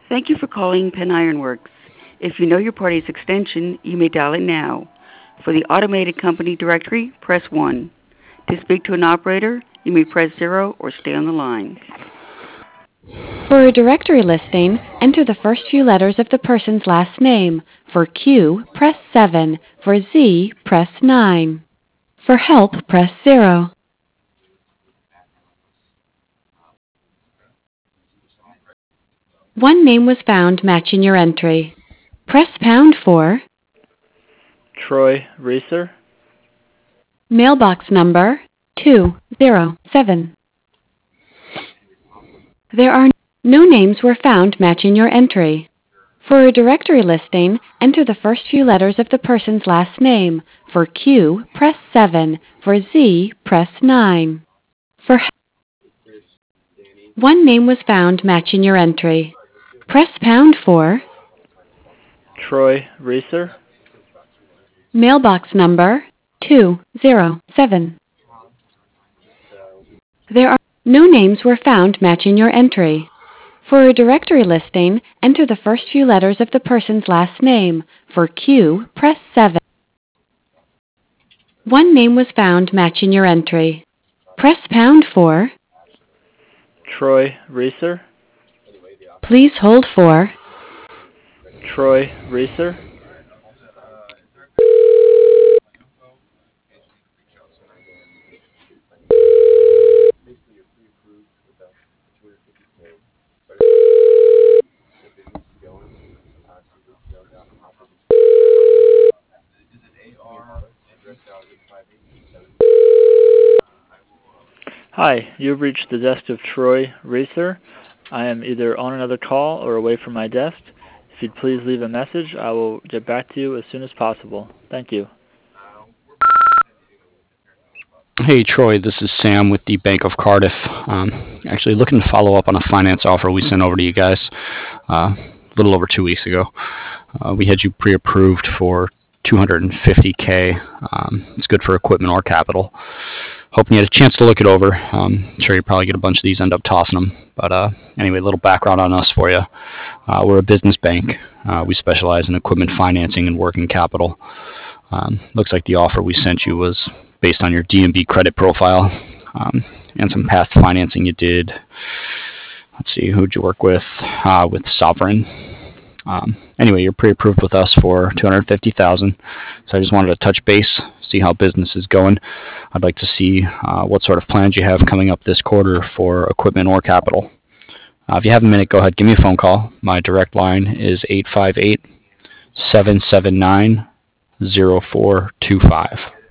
Thank you for calling Penn Iron Works. If you know your party's extension, you may dial it now. For the automated company directory, press 1. To speak to an operator, you may press 0 or stay on the line. For a directory listing, enter the first few letters of the person's last name. For Q, press 7. For Z, press 9. For help, press 0. One name was found matching your entry. Press pound for Troy Reeser. mailbox number 207. There are no names were found matching your entry. For a directory listing, enter the first few letters of the person's last name. For Q, press 7. For Z, press 9. For one name was found matching your entry. Press pound for Troy Reeser. mailbox number 207. There are no names were found matching your entry. For a directory listing, enter the first few letters of the person's last name. For Q, press 7. One name was found matching your entry. Press pound for Troy Reeser. please hold for Troy Reeser. Hi, you've reached the desk of Troy Reeser. I am either on another call or away from my desk. If you'd please leave a message, I will get back to you as soon as possible. Thank you. Hey Troy, this is Sam with the Bank of Cardiff. Actually looking to follow up on a finance offer we sent over to you guys a little over 2 weeks ago. We had you pre-approved for $250K. It's good for equipment or capital. Hoping you had a chance to look it over. I'm sure you probably get a bunch of these, end up tossing them. But anyway, a little background on us for you. We're a business bank. We specialize in equipment financing and working capital. Looks like the offer we sent you was based on your D&B credit profile and some past financing you did. Let's see, who'd you work with? With Sovereign. Anyway, you're pre-approved with us for $250,000. So I just wanted to touch base, see how business is going. I'd like to see what sort of plans you have coming up this quarter for equipment or capital. If you have a minute, go ahead, give me a phone call. My direct line is 858-779-0425.